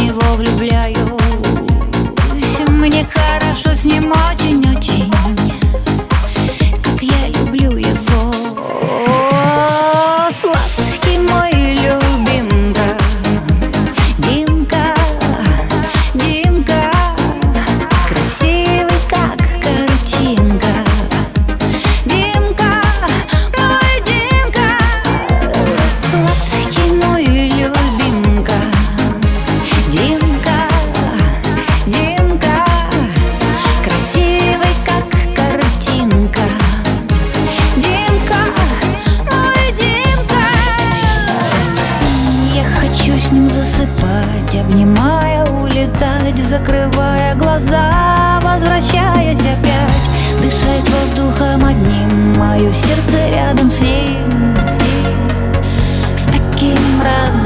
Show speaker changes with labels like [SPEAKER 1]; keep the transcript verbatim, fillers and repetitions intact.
[SPEAKER 1] него влюбляюсь. Мне хорошо с ним очень-очень, как я люблю его. Сладкий мой любимка, Димка, Димка, красивый как картинка. Димка, мой Димка, сладкий мой любимка. Димка, Димка, красивый как картинка. Димка, мой Димка. Я хочу с ним засыпать, обнимая, улетать, закрывая глаза, возвращаясь опять, дышать воздухом одним, мое сердце рядом с ним, с таким родным.